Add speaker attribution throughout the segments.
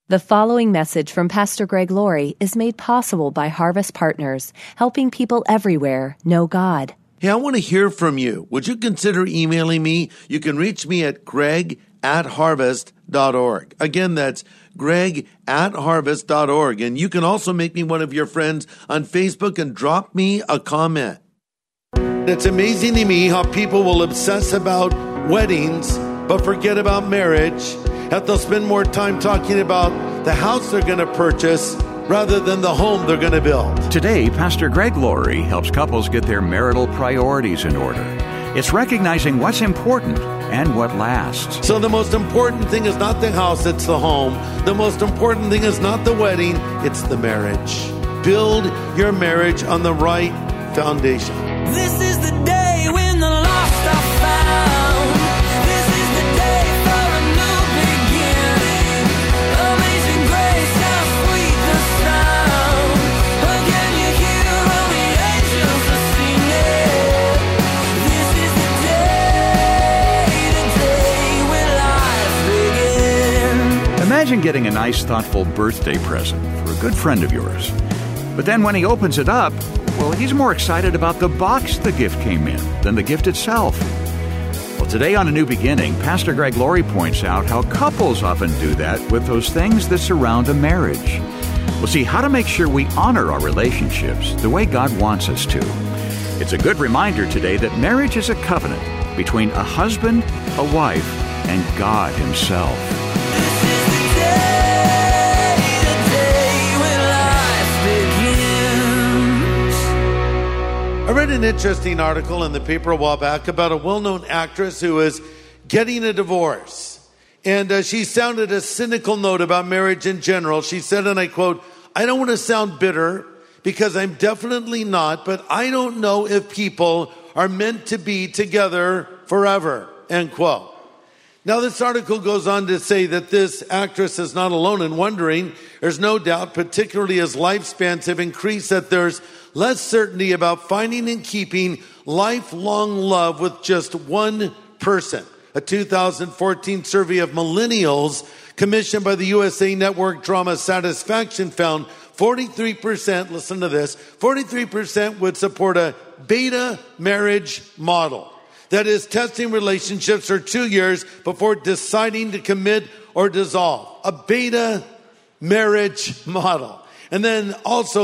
Speaker 1: The following message from Pastor Greg Laurie is made possible by Harvest Partners, helping people everywhere know God.
Speaker 2: Hey, I want to hear from you. Would you consider emailing me? You can reach me at greg@harvest.org. Again, that's greg@harvest.org. And you can also make me one of your friends on Facebook and drop me a comment. It's amazing to me how people will obsess about weddings but forget about marriage. That they'll spend more time talking about the house they're going to purchase rather than the home they're going to build.
Speaker 3: Today, Pastor Greg Laurie helps couples get their marital priorities in order. It's recognizing what's important and what lasts.
Speaker 2: So the most important thing is not the house, it's the home. The most important thing is not the wedding, it's the marriage. Build your marriage on the right foundation.
Speaker 4: This is the day when the lost are found. This is the day for a new beginning. Amazing grace, how sweet the sound. Again you hear all the angels are singing. This is the day when life begins.
Speaker 3: Imagine getting a nice, thoughtful birthday present for a good friend of yours. But then when he opens it up, well, he's more excited about the box the gift came in than the gift itself. Well, today on A New Beginning, Pastor Greg Laurie points out how couples often do that with those things that surround a marriage. We'll see how to make sure we honor our relationships the way God wants us to. It's a good reminder today that marriage is a covenant between a husband, a wife, and God Himself.
Speaker 4: This is the day when life begins.
Speaker 2: I read an interesting article in the paper a while back about a well-known actress who is getting a divorce. And she sounded a cynical note about marriage in general. She said, and I quote, "I don't want to sound bitter because I'm definitely not, but I don't know if people are meant to be together forever," end quote. Now, this article goes on to say that this actress is not alone in wondering. There's no doubt, particularly as lifespans have increased, that there's less certainty about finding and keeping lifelong love with just one person. A 2014 survey of millennials commissioned by the USA Network Drama Satisfaction found 43%, listen to this, 43% would support a beta marriage model. That is, testing relationships for 2 years before deciding to commit or dissolve. A beta marriage model. And then also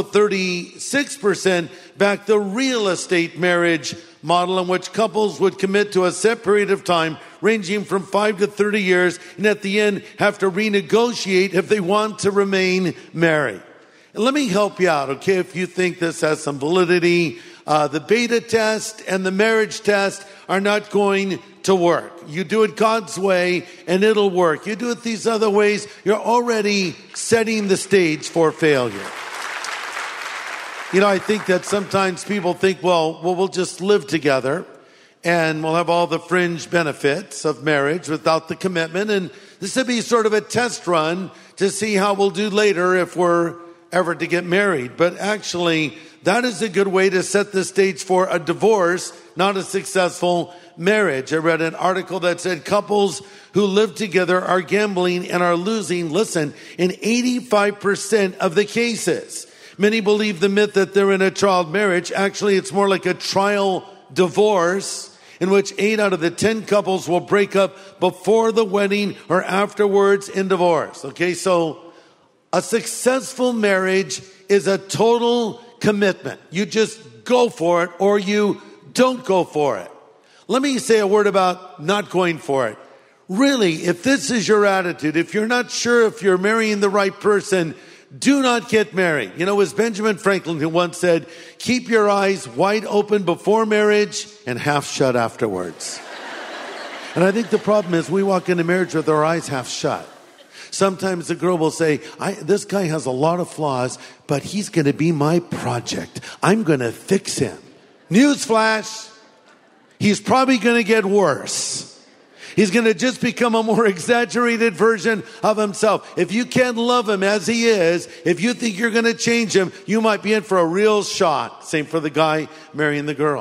Speaker 2: 36% back the real estate marriage model, in which couples would commit to a set period of time ranging from 5 to 30 years and at the end have to renegotiate if they want to remain married. And let me help you out, okay, if you think this has some validity. The beta test and the marriage test are not going to work. You do it God's way and it'll work. You do it these other ways, you're already setting the stage for failure. You know, I think that sometimes people think, well, we'll just live together and we'll have all the fringe benefits of marriage without the commitment. And this would be sort of a test run to see how we'll do later if we're ever to get married. But actually, that is a good way to set the stage for a divorce, not a successful marriage. I read an article that said couples who live together are gambling and are losing, listen, in 85% of the cases. Many believe the myth that they're in a trial marriage. Actually, it's more like a trial divorce, in which 8 out of the 10 couples will break up before the wedding or afterwards in divorce. Okay, so a successful marriage is a total commitment. You just go for it or you don't go for it. Let me say a word about not going for it. Really, if this is your attitude, if you're not sure if you're marrying the right person, do not get married. You know, it was Benjamin Franklin who once said, keep your eyes wide open before marriage and half shut afterwards. And I think the problem is we walk into marriage with our eyes half shut. Sometimes the girl will say, this guy has a lot of flaws, but he's going to be my project. I'm going to fix him. Newsflash, he's probably going to get worse. He's going to just become a more exaggerated version of himself. If you can't love him as he is, if you think you're going to change him, you might be in for a real shock. Same for the guy marrying the girl.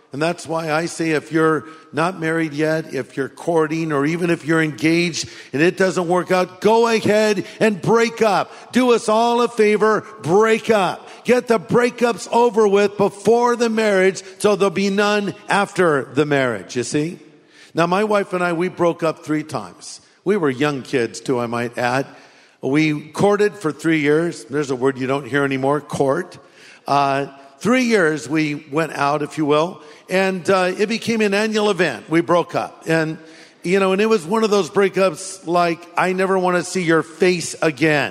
Speaker 2: And that's why I say if you're not married yet, if you're courting, or even if you're engaged and it doesn't work out, go ahead and break up. Do us all a favor, break up. Get the breakups over with before the marriage so there'll be none after the marriage, you see? Now, my wife and I, we broke up 3 times. We were young kids too, I might add. We courted for 3 years. There's a word you don't hear anymore, court. 3 years we went out, if you will, and it became an annual event. We broke up. And, and it was one of those breakups like, I never want to see your face again.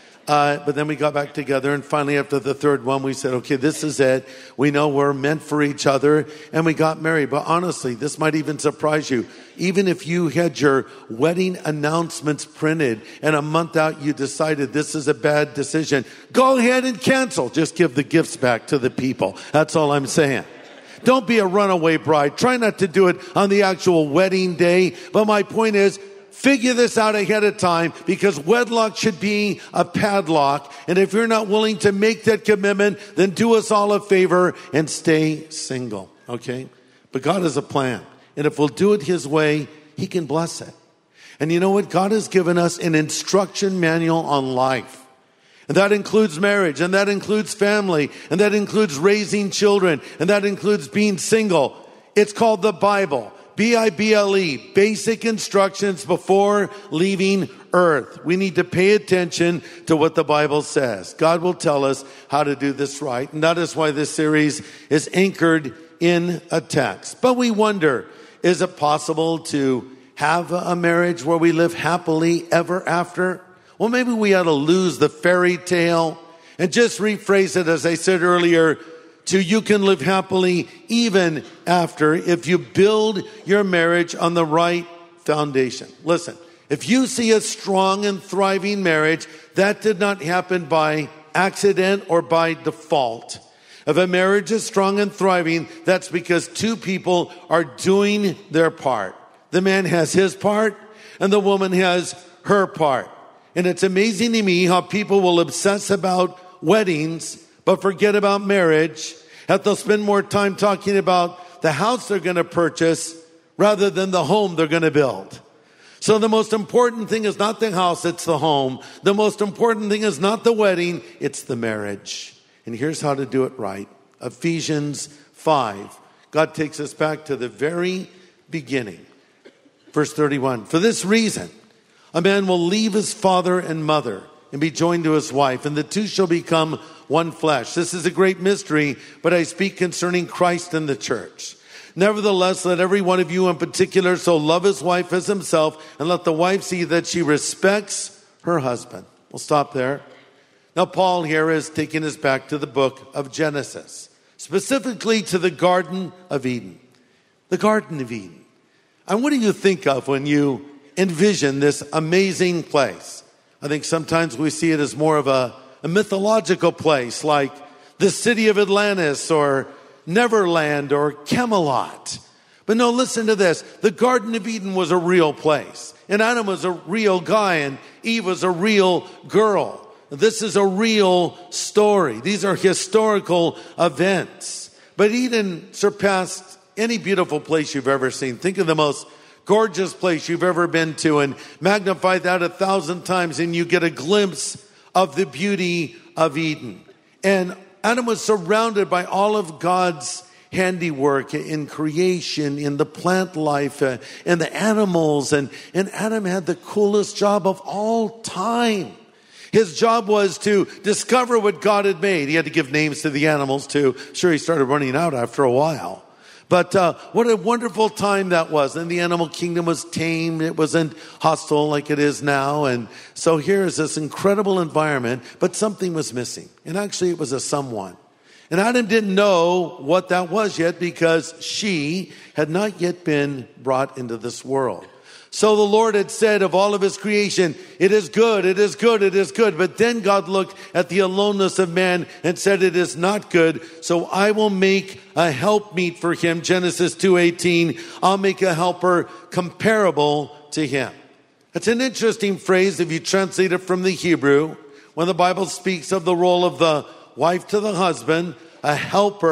Speaker 2: But then we got back together, and finally after the 3rd one, we said, okay, this is it. We know we're meant for each other, and we got married. But honestly, this might even surprise you. Even if you had your wedding announcements printed and a month out you decided this is a bad decision, go ahead and cancel. Just give the gifts back to the people. That's all I'm saying. Don't be a runaway bride. Try not to do it on the actual wedding day. But my point is, figure this out ahead of time, because wedlock should be a padlock. And if you're not willing to make that commitment, then do us all a favor and stay single, okay? But God has a plan. And if we'll do it His way, He can bless it. And you know what? God has given us an instruction manual on life. And that includes marriage, and that includes family, and that includes raising children, and that includes being single. It's called the Bible. Bible, basic instructions before leaving earth. We need to pay attention to what the Bible says. God will tell us how to do this right. And that is why this series is anchored in a text. But we wonder, is it possible to have a marriage where we live happily ever after? Well, maybe we ought to lose the fairy tale and just rephrase it, as I said earlier, to you can live happily even after if you build your marriage on the right foundation. Listen, if you see a strong and thriving marriage, that did not happen by accident or by default. If a marriage is strong and thriving, that's because 2 people are doing their part. The man has his part and the woman has her part. And it's amazing to me how people will obsess about weddings but forget about marriage, that they'll spend more time talking about the house they're going to purchase rather than the home they're going to build. So the most important thing is not the house, it's the home. The most important thing is not the wedding, it's the marriage. And here's how to do it right. Ephesians 5. God takes us back to the very beginning. Verse 31. For this reason, a man will leave his father and mother and be joined to his wife, and the 2 shall become one flesh. This is a great mystery, but I speak concerning Christ and the church. Nevertheless, let every one of you in particular so love his wife as himself, and let the wife see that she respects her husband. We'll stop there. Now, Paul here is taking us back to the book of Genesis, specifically to the Garden of Eden. The Garden of Eden. And what do you think of when you envision this amazing place? I think sometimes we see it as more of a mythological place, like the city of Atlantis or Neverland or Camelot. But no, listen to this. The Garden of Eden was a real place. And Adam was a real guy and Eve was a real girl. This is a real story. These are historical events. But Eden surpassed any beautiful place you've ever seen. Think of the most gorgeous place you've ever been to and magnify that 1,000 times and you get a glimpse of the beauty of Eden. And Adam was surrounded by all of God's handiwork in creation, in the plant life, and the animals. And Adam had the coolest job of all time. His job was to discover what God had made. He had to give names to the animals too. Sure, he started running out after a while. But what a wonderful time that was. And the animal kingdom was tame. It wasn't hostile like it is now. And so here is this incredible environment, but something was missing. And actually it was a someone. And Adam didn't know what that was yet because she had not yet been brought into this world. So the Lord had said of all of his creation, it is good, it is good, it is good. But then God looked at the aloneness of man and said, it is not good. So I will make a helpmeet for him. Genesis 2:18, I'll make a helper comparable to him. It's an interesting phrase if you translate it from the Hebrew. When the Bible speaks of the role of the wife to the husband, a helper,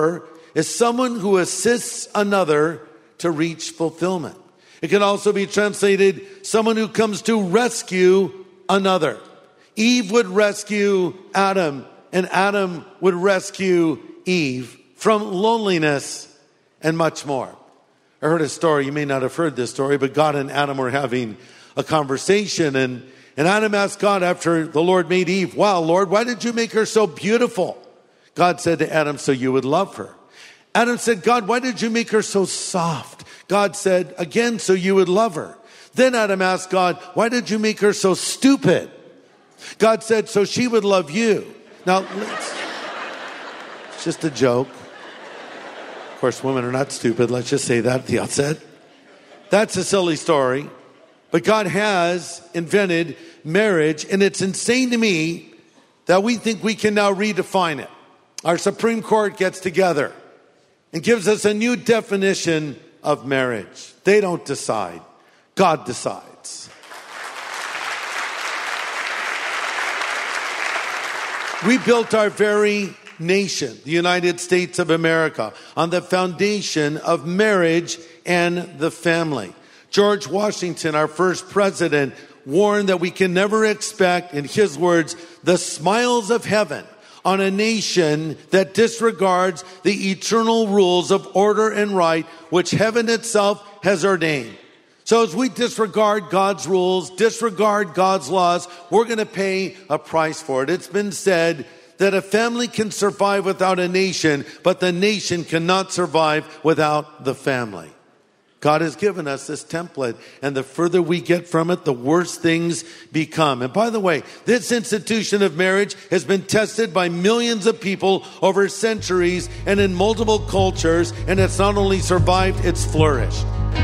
Speaker 2: is someone who assists another to reach fulfillment. It can also be translated someone who comes to rescue another. Eve would rescue Adam, and Adam would rescue Eve from loneliness and much more. I heard a story, you may not have heard this story, but God and Adam were having a conversation, and Adam asked God after the Lord made Eve, "Wow, Lord, why did you make her so beautiful?" God said to Adam, "So you would love her." Adam said, "God, why did you make her so soft?" God said, again, "So you would love her." Then Adam asked God, "Why did you make her so stupid?" God said, "So she would love you." Now, it's just a joke. Of course, women are not stupid. Let's just say that at the outset. That's a silly story. But God has invented marriage, and it's insane to me that we think we can now redefine it. Our Supreme Court gets together and gives us a new definition of marriage. They don't decide. God decides. We built our very nation, the United States of America, on the foundation of marriage and the family. George Washington, our first president, warned that we can never expect, in his words, the smiles of heaven on a nation that disregards the eternal rules of order and right, which heaven itself has ordained. So as we disregard God's rules, disregard God's laws, we're going to pay a price for it. It's been said that a family can survive without a nation, but the nation cannot survive without the family. God has given us this template, and the further we get from it, the worse things become. And by the way, this institution of marriage has been tested by millions of people over centuries and in multiple cultures, and it's not only survived, it's flourished.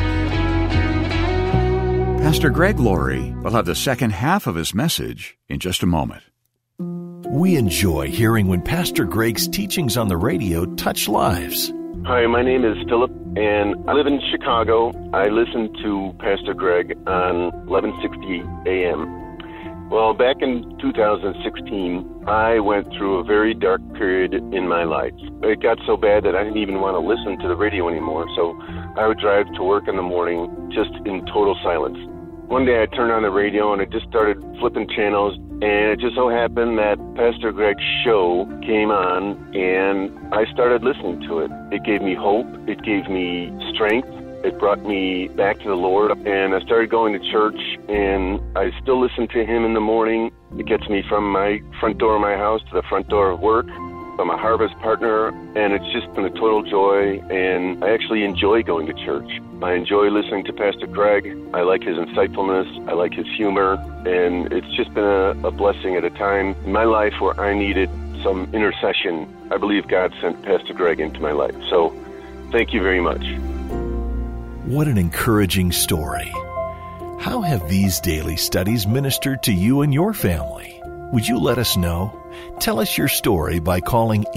Speaker 3: Pastor Greg Laurie will have the second half of his message in just a moment.
Speaker 5: We enjoy hearing when Pastor Greg's teachings on the radio touch lives.
Speaker 6: Hi, my name is Philip, and I live in Chicago. I listen to Pastor Greg on 1160 AM. Well, back in 2016, I went through a very dark period in my life. It got so bad that I didn't even want to listen to the radio anymore, so I would drive to work in the morning just in total silence. One day I turned on the radio and I just started flipping channels, and it just so happened that Pastor Greg's show came on and I started listening to it. It gave me hope. It gave me strength. It brought me back to the Lord, and I started going to church, and I still listen to him in the morning. It gets me from my front door of my house to the front door of work. I'm a Harvest partner, and it's just been a total joy, and I actually enjoy going to church. I enjoy listening to Pastor Greg. I like his insightfulness. I like his humor, and it's just been a blessing at a time in my life where I needed some intercession. I believe God sent Pastor Greg into my life. So thank you very much.
Speaker 5: What an encouraging story. How have these daily studies ministered to you and your family? Would you let us know? Tell us your story by calling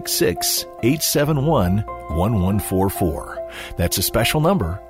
Speaker 5: 866-871-1144. That's a special number,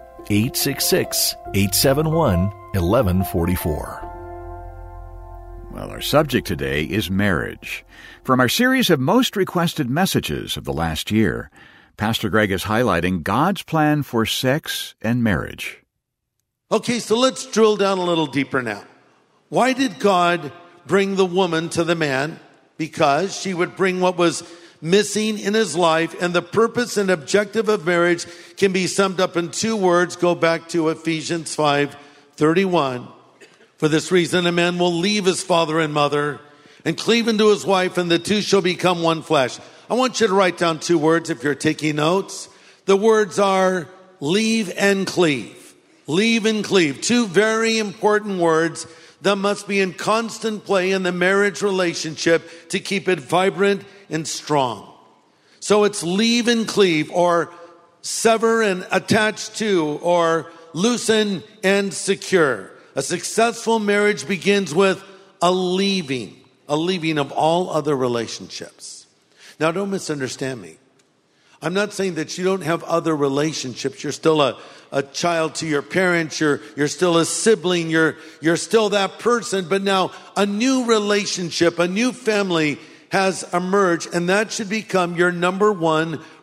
Speaker 5: 866-871-1144.
Speaker 3: Well, our subject today is marriage. From our series of most requested messages of the last year, Pastor Greg is highlighting God's plan for sex and marriage.
Speaker 2: Okay, so let's drill down a little deeper now. Why did God bring the woman to the man? Because she would bring what was missing in his life, and the purpose and objective of marriage can be summed up in two words. Go back to Ephesians 5:31. For this reason, a man will leave his father and mother and cleave unto his wife, and the two shall become one flesh. I want you to write down two words if you're taking notes. The words are leave and cleave. Leave and cleave. Two very important words that must be in constant play in the marriage relationship to keep it vibrant and strong. So it's leave and cleave, or sever and attach to, or loosen and secure. A successful marriage begins with a leaving of all other relationships. Now, don't misunderstand me. I'm not saying that you don't have other relationships. You're still a child to your parents. You're still a sibling. You're still that person. But now a new relationship, a new family has emerged, and that should become your number one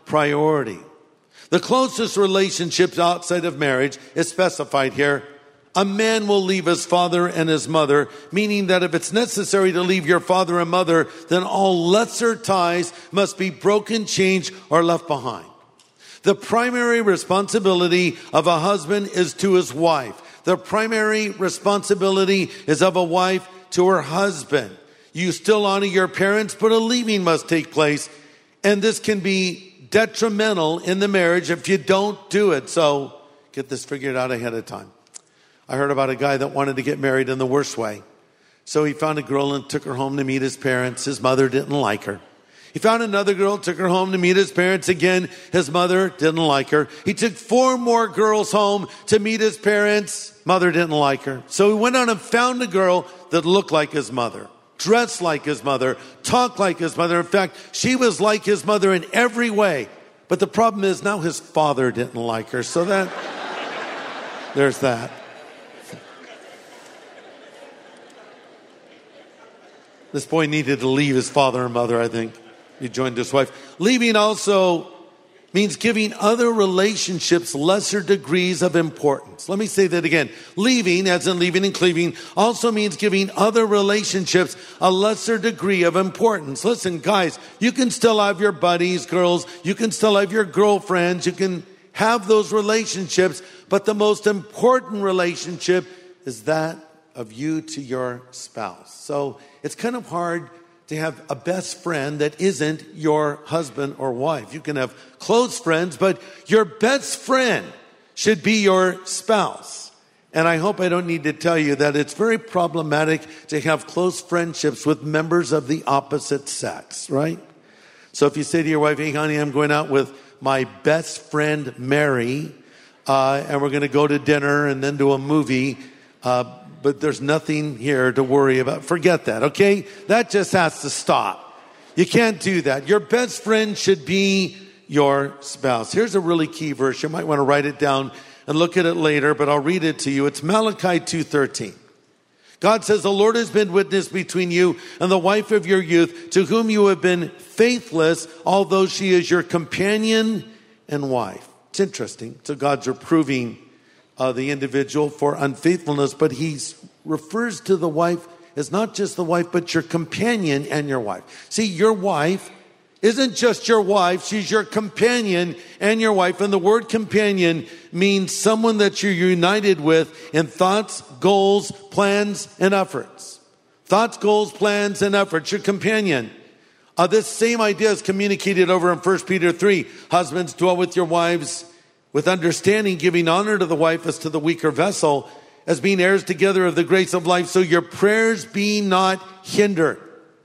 Speaker 2: priority. The closest relationships outside of marriage is specified here. A man will leave his father and his mother, meaning that if it's necessary to leave your father and mother, then all lesser ties must be broken, changed, or left behind. The primary responsibility of a husband is to his wife. The primary responsibility is of a wife to her husband. You still honor your parents, but a leaving must take place. And this can be detrimental in the marriage if you don't do it. So get this figured out ahead of time. I heard about a guy that wanted to get married in the worst way. So he found a girl and took her home to meet his parents. His mother didn't like her. He found another girl, took her home to meet his parents again. His mother didn't like her. He took 4 more girls home to meet his parents. Mother didn't like her. So he went on and found a girl that looked like his mother, dressed like his mother, talked like his mother. In fact, she was like his mother in every way. But the problem is now his father didn't like her. So there's that. This boy needed to leave his father and mother, I think. He joined his wife. Leaving also means giving other relationships lesser degrees of importance. Let me say that again. Leaving, as in leaving and cleaving, also means giving other relationships a lesser degree of importance. Listen, guys, you can still have your buddies, girls. You can still have your girlfriends. You can have those relationships. But the most important relationship is that of you to your spouse. So it's kind of hard to have a best friend that isn't your husband or wife. You can have close friends, but your best friend should be your spouse. And I hope I don't need to tell you that it's very problematic to have close friendships with members of the opposite sex, right? So if you say to your wife, hey, honey, I'm going out with my best friend, Mary, and we're going to go to dinner and then to a movie, but there's nothing here to worry about. Forget that, okay? That just has to stop. You can't do that. Your best friend should be your spouse. Here's a really key verse. You might want to write it down and look at it later, but I'll read it to you. It's Malachi 2:13. God says, the Lord has been witness between you and the wife of your youth, to whom you have been faithless, although she is your companion and wife. It's interesting. So God's reproving the individual for unfaithfulness, but he refers to the wife as not just the wife, but your companion and your wife. See, your wife isn't just your wife, she's your companion and your wife. And the word companion means someone that you're united with in thoughts, goals, plans, and efforts. Thoughts, goals, plans, and efforts. Your companion. This same idea is communicated over in 1 Peter 3. Husbands, dwell with your wives with understanding, giving honor to the wife as to the weaker vessel, as being heirs together of the grace of life, so your prayers be not hindered.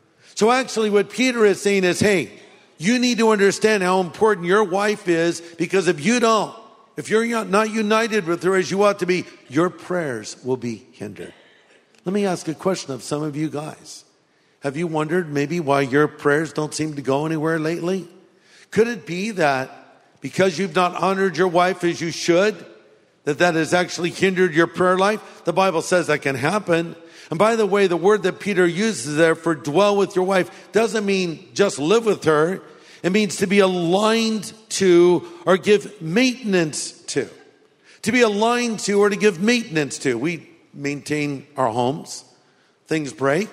Speaker 2: So actually what Peter is saying is, hey, you need to understand how important your wife is, because if you don't, if you're not united with her as you ought to be, your prayers will be hindered. Let me ask a question of some of you guys. Have you wondered maybe why your prayers don't seem to go anywhere lately? Could it be that because you've not honored your wife as you should, that has actually hindered your prayer life? The Bible says that can happen. And by the way, the word that Peter uses there for dwell with your wife doesn't mean just live with her. It means to be aligned to or give maintenance to. To be aligned to or to give maintenance to. We maintain our homes. Things break.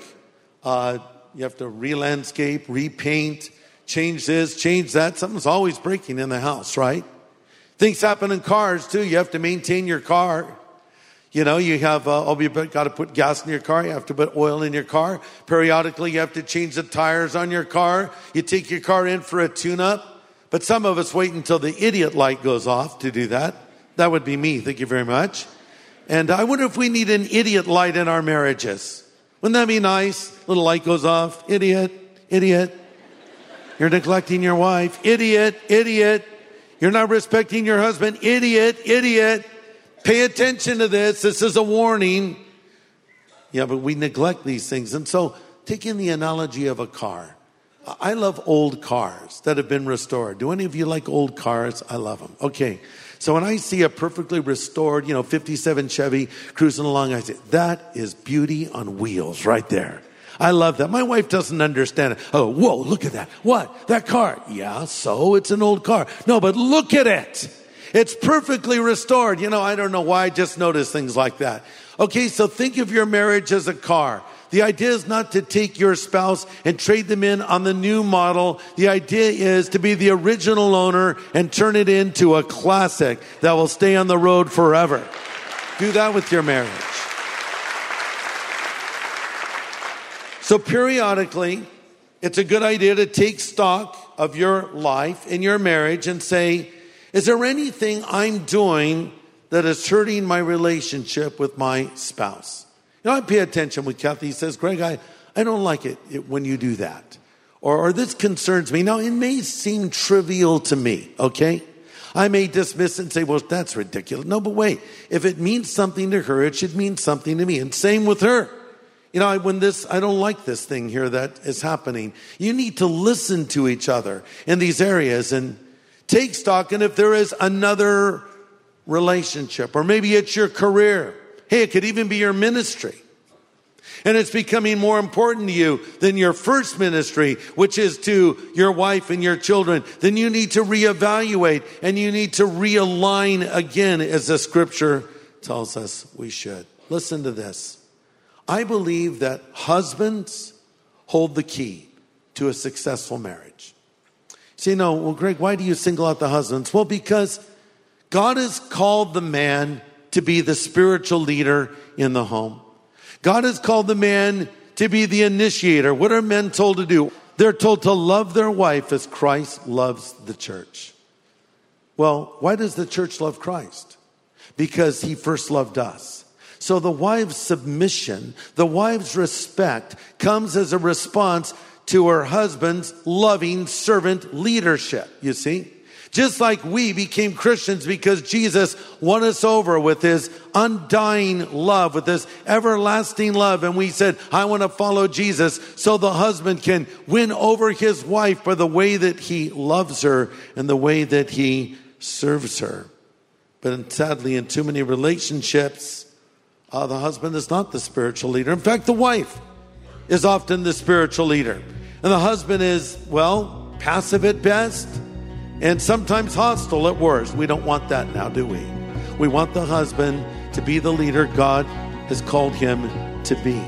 Speaker 2: You have to re-landscape, repaint, change this, change that. Something's always breaking in the house, right? Things happen in cars too. You have to maintain your car. You know, you have, you've got to put gas in your car. You have to put oil in your car. Periodically, you have to change the tires on your car. You take your car in for a tune-up. But some of us wait until the idiot light goes off to do that. That would be me. Thank you very much. And I wonder if we need an idiot light in our marriages. Wouldn't that be nice? Little light goes off. Idiot, idiot. You're neglecting your wife. Idiot, idiot. You're not respecting your husband. Idiot, idiot. Pay attention to this. This is a warning. Yeah, but we neglect these things. And so, take in the analogy of a car. I love old cars that have been restored. Do any of you like old cars? I love them. Okay. So when I see a perfectly restored, 57 Chevy cruising along, I say, that is beauty on wheels right there. I love that. My wife doesn't understand it. Oh, whoa, look at that. What? That car. Yeah, so it's an old car. No, but look at it. It's perfectly restored. I don't know why I just noticed things like that. Okay, so think of your marriage as a car. The idea is not to take your spouse and trade them in on the new model. The idea is to be the original owner and turn it into a classic that will stay on the road forever. Do that with your marriage. So periodically, it's a good idea to take stock of your life and your marriage and say, is there anything I'm doing that is hurting my relationship with my spouse? I pay attention when Kathy says, Greg, I don't like it when you do that. Or this concerns me. Now, it may seem trivial to me, okay? I may dismiss it and say, well, that's ridiculous. No, but wait. If it means something to her, it should mean something to me. And same with her. I don't like this thing here that is happening. You need to listen to each other in these areas and take stock. And if there is another relationship, or maybe it's your career, hey, it could even be your ministry, and it's becoming more important to you than your first ministry, which is to your wife and your children, then you need to reevaluate and you need to realign again, as the scripture tells us we should. Listen to this. I believe that husbands hold the key to a successful marriage. Say, no, well, Greg, why do you single out the husbands? Well, because God has called the man to be the spiritual leader in the home. God has called the man to be the initiator. What are men told to do? They're told to love their wife as Christ loves the church. Well, why does the church love Christ? Because he first loved us. So the wife's submission, the wife's respect comes as a response to her husband's loving servant leadership, you see? Just like we became Christians because Jesus won us over with his undying love, with his everlasting love. And we said, I want to follow Jesus, so the husband can win over his wife by the way that he loves her and the way that he serves her. But sadly, in too many relationships, the husband is not the spiritual leader. In fact, the wife is often the spiritual leader. And the husband is, passive at best, and sometimes hostile at worst. We don't want that now, do we? We want the husband to be the leader God has called him to be.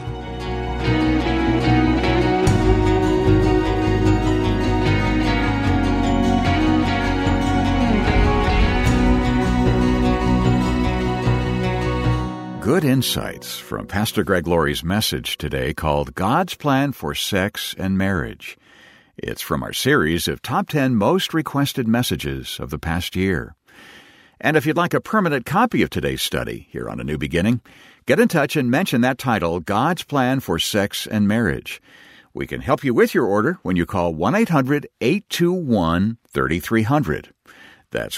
Speaker 3: Good insights from Pastor Greg Laurie's message today called God's Plan for Sex and Marriage. It's from our series of Top 10 Most Requested Messages of the past year. And if you'd like a permanent copy of today's study here on A New Beginning, get in touch and mention that title, God's Plan for Sex and Marriage. We can help you with your order when you call 1-800-821-3300. That's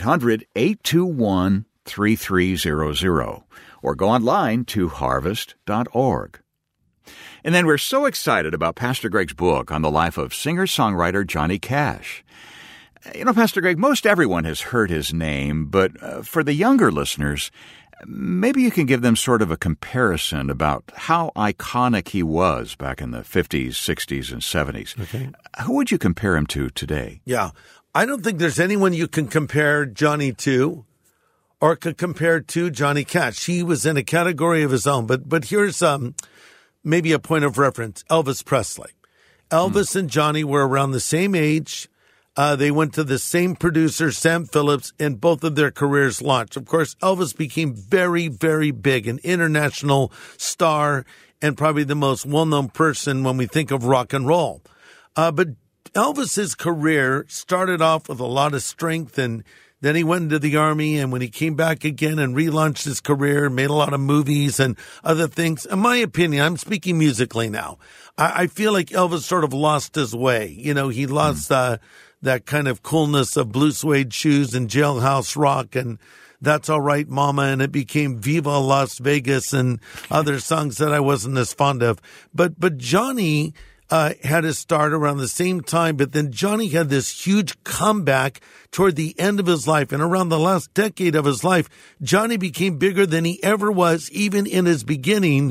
Speaker 3: 1-800-821-3300. Or go online to harvest.org. And then we're so excited about Pastor Greg's book on the life of singer-songwriter Johnny Cash. Pastor Greg, most everyone has heard his name, but for the younger listeners, maybe you can give them sort of a comparison about how iconic he was back in the 50s, 60s, and 70s.
Speaker 2: Okay.
Speaker 3: Who would you compare him to today?
Speaker 2: Yeah, I don't think there's anyone you can compare Johnny to or could compare to Johnny Cash. He was in a category of his own, but here's maybe a point of reference, Elvis Presley. Elvis and Johnny were around the same age. They went to the same producer, Sam Phillips, and both of their careers launched. Of course, Elvis became very, very big, an international star, and probably the most well-known person when we think of rock and roll. But Elvis's career started off with a lot of strength, and then he went into the Army, and when he came back again and relaunched his career, made a lot of movies and other things. In my opinion, I'm speaking musically now, I feel like Elvis sort of lost his way. He lost that kind of coolness of blue suede shoes and Jailhouse Rock and That's All Right, Mama, and it became Viva Las Vegas and other songs that I wasn't as fond of. But Johnny had his start around the same time, but then Johnny had this huge comeback toward the end of his life. And around the last decade of his life, Johnny became bigger than he ever was, even in his beginning.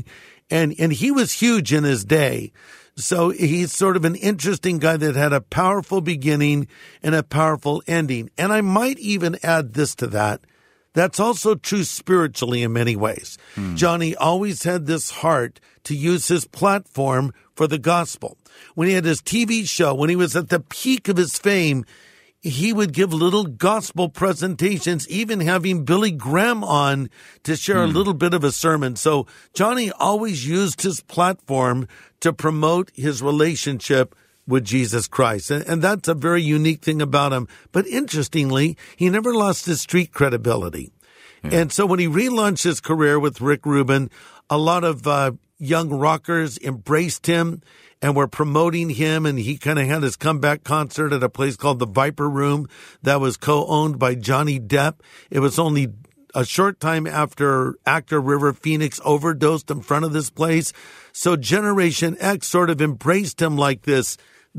Speaker 2: And he was huge in his day. So he's sort of an interesting guy that had a powerful beginning and a powerful ending. And I might even add this to that. That's also true spiritually in many ways. Johnny always had this heart to use his platform for the gospel. When he had his TV show, when he was at the peak of his fame, he would give little gospel presentations, even having Billy Graham on to share a little bit of a sermon. So Johnny always used his platform to promote his relationship with Jesus Christ. And that's a very unique thing about him. But interestingly, he never lost his street credibility. And so when he relaunched his career with Rick Rubin, a lot of young rockers embraced him and were promoting him. And he kind of had his comeback concert at a place called the Viper Room that was co-owned by Johnny Depp. It was only a short time after actor River Phoenix overdosed in front of this place. So Generation X sort of embraced him like this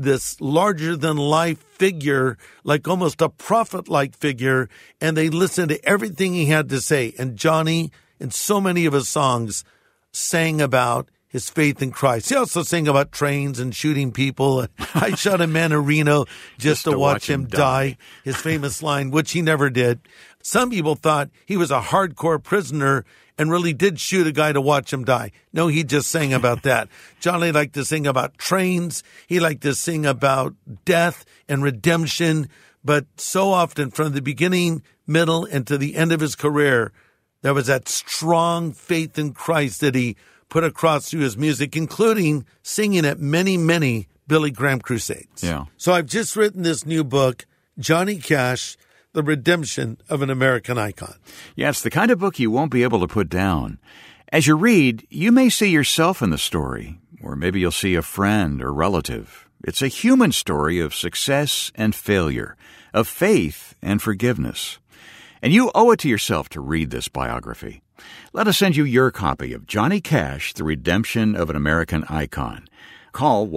Speaker 2: larger-than-life figure, like almost a prophet-like figure, and they listened to everything he had to say. And Johnny, in so many of his songs, sang about his faith in Christ. He also sang about trains and shooting people. I shot a man in Reno just to watch him die. His famous line, which he never did. Some people thought he was a hardcore prisoner and really did shoot a guy to watch him die. No, he just sang about that. Johnny liked to sing about trains. He liked to sing about death and redemption. But so often from the beginning, middle, and to the end of his career, there was that strong faith in Christ that he put across through his music, including singing at many, many Billy Graham crusades.
Speaker 3: Yeah.
Speaker 2: So I've just written this new book, Johnny Cash, The Redemption of an American Icon.
Speaker 3: Yeah, it's the kind of book you won't be able to put down. As you read, you may see yourself in the story, or maybe you'll see a friend or relative. It's a human story of success and failure, of faith and forgiveness. And you owe it to yourself to read this biography. Let us send you your copy of Johnny Cash, The Redemption of an American Icon. Call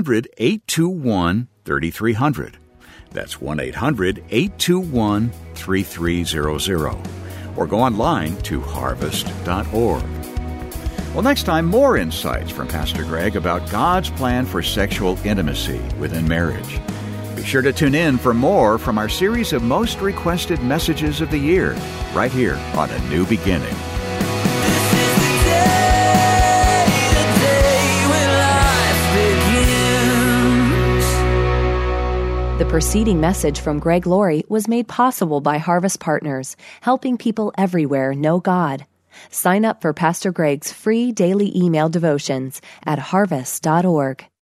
Speaker 3: 1-800-821-3300. That's 1-800-821-3300. Or go online to harvest.org. Well, next time, more insights from Pastor Greg about God's plan for sexual intimacy within marriage. Be sure to tune in for more from our series of most requested messages of the year, right here on A New Beginning.
Speaker 1: The preceding message from Greg Laurie was made possible by Harvest Partners, helping people everywhere know God. Sign up for Pastor Greg's free daily email devotions at harvest.org.